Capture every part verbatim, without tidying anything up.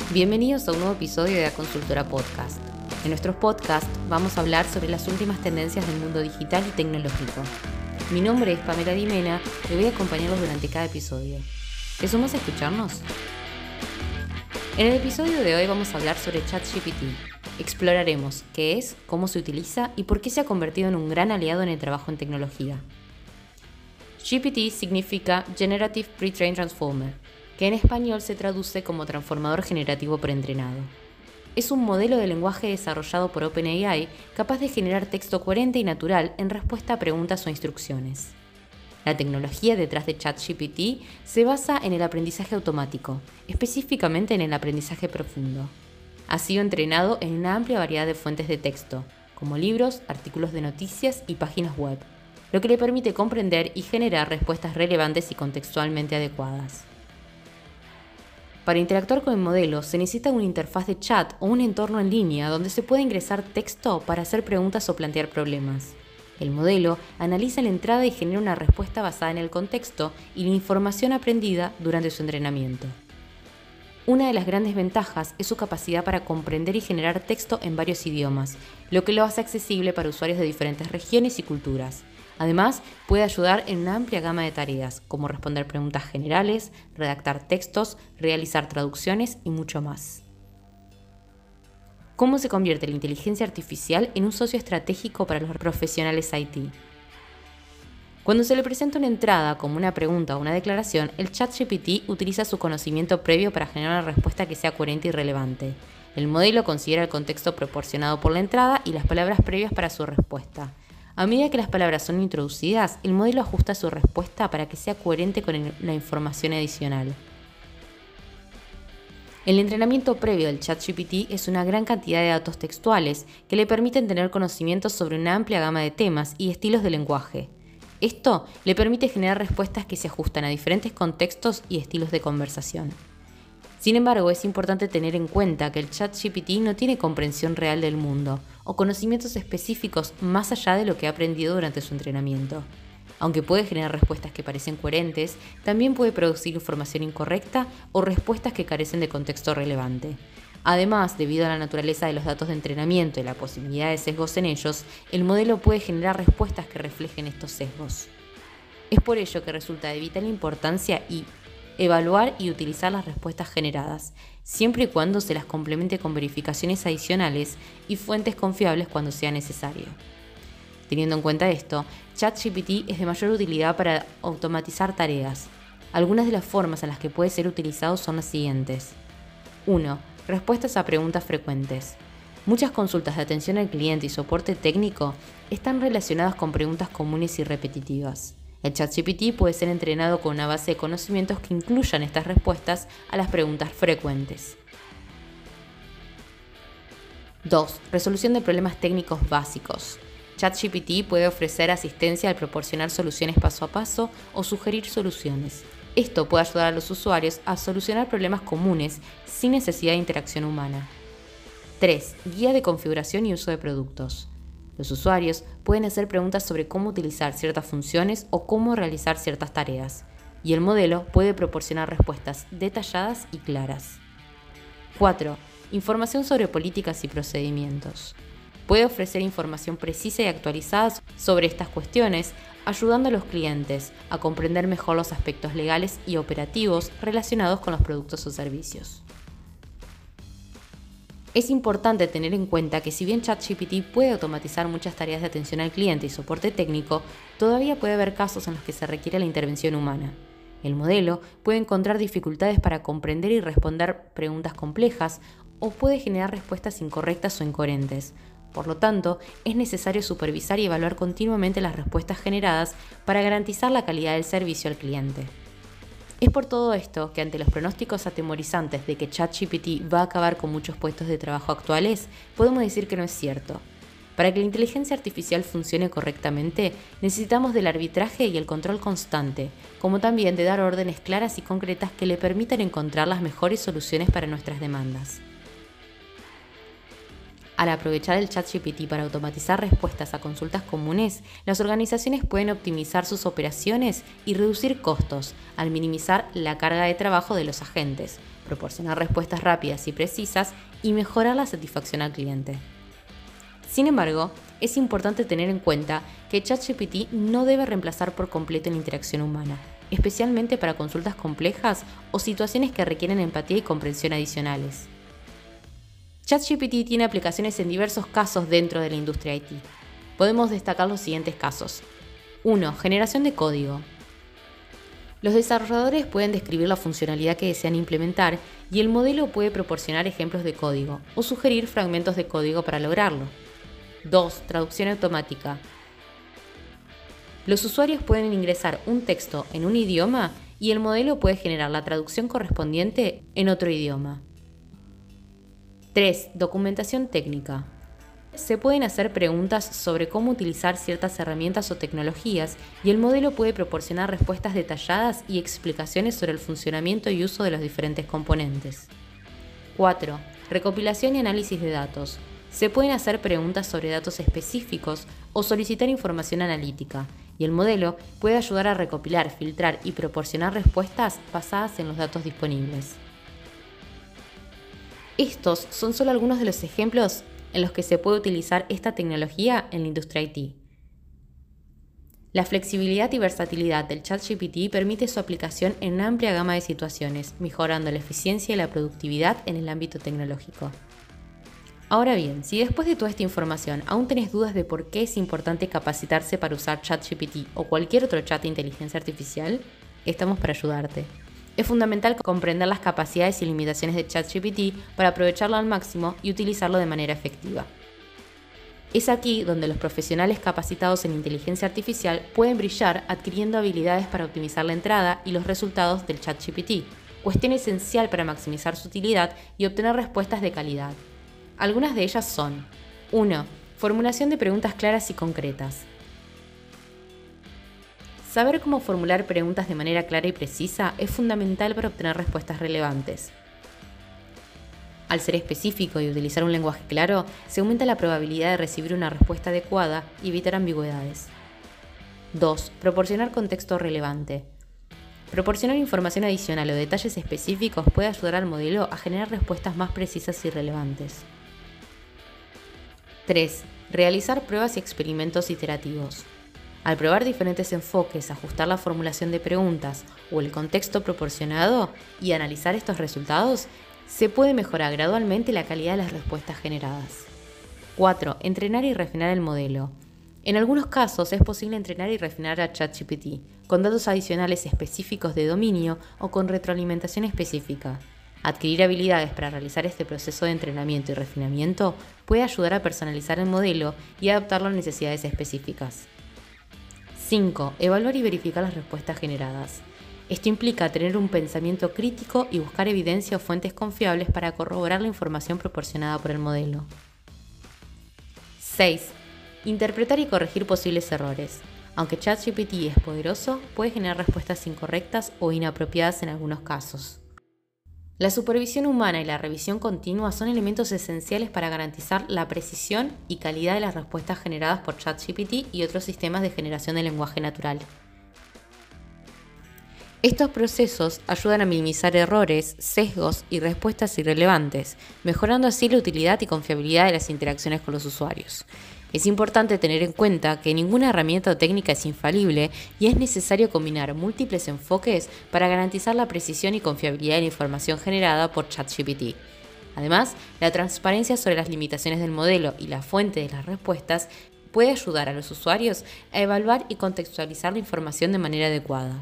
Bienvenidos a un nuevo episodio de La Consultora Podcast. En nuestros podcasts vamos a hablar sobre las últimas tendencias del mundo digital y tecnológico. Mi nombre es Pamela Dimena y voy a acompañarlos durante cada episodio. ¿Te sumas a escucharnos? En el episodio de hoy vamos a hablar sobre ChatGPT. Exploraremos qué es, cómo se utiliza y por qué se ha convertido en un gran aliado en el trabajo en tecnología. G P T significa Generative Pre-trained Transformer, que en español se traduce como transformador generativo preentrenado. Es un modelo de lenguaje desarrollado por OpenAI capaz de generar texto coherente y natural en respuesta a preguntas o instrucciones. La tecnología detrás de ChatGPT se basa en el aprendizaje automático, específicamente en el aprendizaje profundo. Ha sido entrenado en una amplia variedad de fuentes de texto, como libros, artículos de noticias y páginas web, lo que le permite comprender y generar respuestas relevantes y contextualmente adecuadas. Para interactuar con el modelo se necesita una interfaz de chat o un entorno en línea donde se puede ingresar texto para hacer preguntas o plantear problemas. El modelo analiza la entrada y genera una respuesta basada en el contexto y la información aprendida durante su entrenamiento. Una de las grandes ventajas es su capacidad para comprender y generar texto en varios idiomas, lo que lo hace accesible para usuarios de diferentes regiones y culturas. Además, puede ayudar en una amplia gama de tareas, como responder preguntas generales, redactar textos, realizar traducciones y mucho más. ¿Cómo se convierte la inteligencia artificial en un socio estratégico para los profesionales I T? Cuando se le presenta una entrada como una pregunta o una declaración, el ChatGPT utiliza su conocimiento previo para generar una respuesta que sea coherente y relevante. El modelo considera el contexto proporcionado por la entrada y las palabras previas para su respuesta. A medida que las palabras son introducidas, el modelo ajusta su respuesta para que sea coherente con la información adicional. El entrenamiento previo del ChatGPT es una gran cantidad de datos textuales que le permiten tener conocimientos sobre una amplia gama de temas y estilos de lenguaje. Esto le permite generar respuestas que se ajustan a diferentes contextos y estilos de conversación. Sin embargo, es importante tener en cuenta que el ChatGPT no tiene comprensión real del mundo o conocimientos específicos más allá de lo que ha aprendido durante su entrenamiento. Aunque puede generar respuestas que parecen coherentes, también puede producir información incorrecta o respuestas que carecen de contexto relevante. Además, debido a la naturaleza de los datos de entrenamiento y la posibilidad de sesgos en ellos, el modelo puede generar respuestas que reflejen estos sesgos. Es por ello que resulta de vital importancia y evaluar y utilizar las respuestas generadas, siempre y cuando se las complemente con verificaciones adicionales y fuentes confiables cuando sea necesario. Teniendo en cuenta esto, ChatGPT es de mayor utilidad para automatizar tareas. Algunas de las formas en las que puede ser utilizado son las siguientes. uno. Respuestas a preguntas frecuentes. Muchas consultas de atención al cliente y soporte técnico están relacionadas con preguntas comunes y repetitivas. El ChatGPT puede ser entrenado con una base de conocimientos que incluyan estas respuestas a las preguntas frecuentes. dos. Resolución de problemas técnicos básicos. ChatGPT puede ofrecer asistencia al proporcionar soluciones paso a paso o sugerir soluciones. Esto puede ayudar a los usuarios a solucionar problemas comunes sin necesidad de interacción humana. tres. Guía de configuración y uso de productos. Los usuarios pueden hacer preguntas sobre cómo utilizar ciertas funciones o cómo realizar ciertas tareas, y el modelo puede proporcionar respuestas detalladas y claras. cuatro. Información sobre políticas y procedimientos. Puede ofrecer información precisa y actualizada sobre estas cuestiones, ayudando a los clientes a comprender mejor los aspectos legales y operativos relacionados con los productos o servicios. Es importante tener en cuenta que si bien ChatGPT puede automatizar muchas tareas de atención al cliente y soporte técnico, todavía puede haber casos en los que se requiere la intervención humana. El modelo puede encontrar dificultades para comprender y responder preguntas complejas o puede generar respuestas incorrectas o incoherentes. Por lo tanto, es necesario supervisar y evaluar continuamente las respuestas generadas para garantizar la calidad del servicio al cliente. Es por todo esto que ante los pronósticos atemorizantes de que ChatGPT va a acabar con muchos puestos de trabajo actuales, podemos decir que no es cierto. Para que la inteligencia artificial funcione correctamente, necesitamos del arbitraje y el control constante, como también de dar órdenes claras y concretas que le permitan encontrar las mejores soluciones para nuestras demandas. Al aprovechar el ChatGPT para automatizar respuestas a consultas comunes, las organizaciones pueden optimizar sus operaciones y reducir costos al minimizar la carga de trabajo de los agentes, proporcionar respuestas rápidas y precisas y mejorar la satisfacción al cliente. Sin embargo, es importante tener en cuenta que ChatGPT no debe reemplazar por completo la interacción humana, especialmente para consultas complejas o situaciones que requieren empatía y comprensión adicionales. ChatGPT tiene aplicaciones en diversos casos dentro de la industria I T. Podemos destacar los siguientes casos. uno. Generación de código. Los desarrolladores pueden describir la funcionalidad que desean implementar y el modelo puede proporcionar ejemplos de código o sugerir fragmentos de código para lograrlo. dos. Traducción automática. Los usuarios pueden ingresar un texto en un idioma y el modelo puede generar la traducción correspondiente en otro idioma. tres. Documentación técnica. Se pueden hacer preguntas sobre cómo utilizar ciertas herramientas o tecnologías y el modelo puede proporcionar respuestas detalladas y explicaciones sobre el funcionamiento y uso de los diferentes componentes. cuatro. Recopilación y análisis de datos. Se pueden hacer preguntas sobre datos específicos o solicitar información analítica, y el modelo puede ayudar a recopilar, filtrar y proporcionar respuestas basadas en los datos disponibles. Estos son solo algunos de los ejemplos en los que se puede utilizar esta tecnología en la industria I T. La flexibilidad y versatilidad del ChatGPT permite su aplicación en una amplia gama de situaciones, mejorando la eficiencia y la productividad en el ámbito tecnológico. Ahora bien, si después de toda esta información aún tenés dudas de por qué es importante capacitarse para usar ChatGPT o cualquier otro chat de inteligencia artificial, estamos para ayudarte. Es fundamental comprender las capacidades y limitaciones de ChatGPT para aprovecharlo al máximo y utilizarlo de manera efectiva. Es aquí donde los profesionales capacitados en inteligencia artificial pueden brillar adquiriendo habilidades para optimizar la entrada y los resultados del ChatGPT, cuestión esencial para maximizar su utilidad y obtener respuestas de calidad. Algunas de ellas son: uno. Formulación de preguntas claras y concretas. Saber cómo formular preguntas de manera clara y precisa es fundamental para obtener respuestas relevantes. Al ser específico y utilizar un lenguaje claro, se aumenta la probabilidad de recibir una respuesta adecuada y evitar ambigüedades. dos. Proporcionar contexto relevante. Proporcionar información adicional o detalles específicos puede ayudar al modelo a generar respuestas más precisas y relevantes. tres. Realizar pruebas y experimentos iterativos. Al probar diferentes enfoques, ajustar la formulación de preguntas o el contexto proporcionado y analizar estos resultados, se puede mejorar gradualmente la calidad de las respuestas generadas. cuatro. Entrenar y refinar el modelo. En algunos casos es posible entrenar y refinar a ChatGPT con datos adicionales específicos de dominio o con retroalimentación específica. Adquirir habilidades para realizar este proceso de entrenamiento y refinamiento puede ayudar a personalizar el modelo y adaptarlo a necesidades específicas. cinco. Evaluar y verificar las respuestas generadas. Esto implica tener un pensamiento crítico y buscar evidencia o fuentes confiables para corroborar la información proporcionada por el modelo. seis. Interpretar y corregir posibles errores. Aunque ChatGPT es poderoso, puede generar respuestas incorrectas o inapropiadas en algunos casos. La supervisión humana y la revisión continua son elementos esenciales para garantizar la precisión y calidad de las respuestas generadas por ChatGPT y otros sistemas de generación de lenguaje natural. Estos procesos ayudan a minimizar errores, sesgos y respuestas irrelevantes, mejorando así la utilidad y confiabilidad de las interacciones con los usuarios. Es importante tener en cuenta que ninguna herramienta o técnica es infalible y es necesario combinar múltiples enfoques para garantizar la precisión y confiabilidad de la información generada por ChatGPT. Además, la transparencia sobre las limitaciones del modelo y la fuente de las respuestas puede ayudar a los usuarios a evaluar y contextualizar la información de manera adecuada.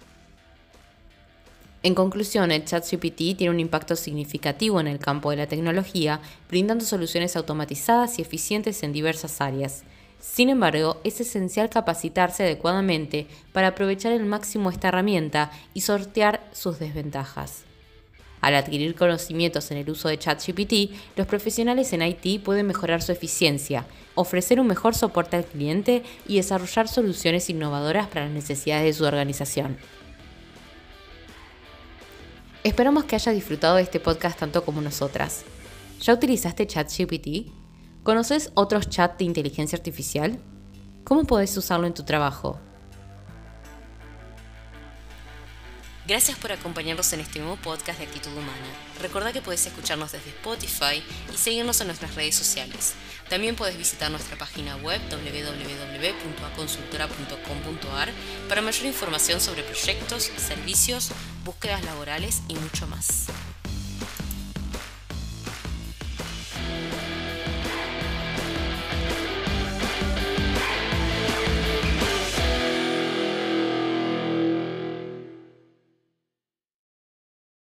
En conclusión, el ChatGPT tiene un impacto significativo en el campo de la tecnología, brindando soluciones automatizadas y eficientes en diversas áreas. Sin embargo, es esencial capacitarse adecuadamente para aprovechar al máximo esta herramienta y sortear sus desventajas. Al adquirir conocimientos en el uso de ChatGPT, los profesionales en I T pueden mejorar su eficiencia, ofrecer un mejor soporte al cliente y desarrollar soluciones innovadoras para las necesidades de su organización. Esperamos que hayas disfrutado de este podcast tanto como nosotras. ¿Ya utilizaste ChatGPT? ¿Conoces otros chats de inteligencia artificial? ¿Cómo podés usarlo en tu trabajo? Gracias por acompañarnos en este nuevo podcast de Actitud Humana. Recordá que podés escucharnos desde Spotify y seguirnos en nuestras redes sociales. También podés visitar nuestra página web doble u doble u doble u punto a consultora punto com punto a r para mayor información sobre proyectos, servicios, búsquedas laborales y mucho más.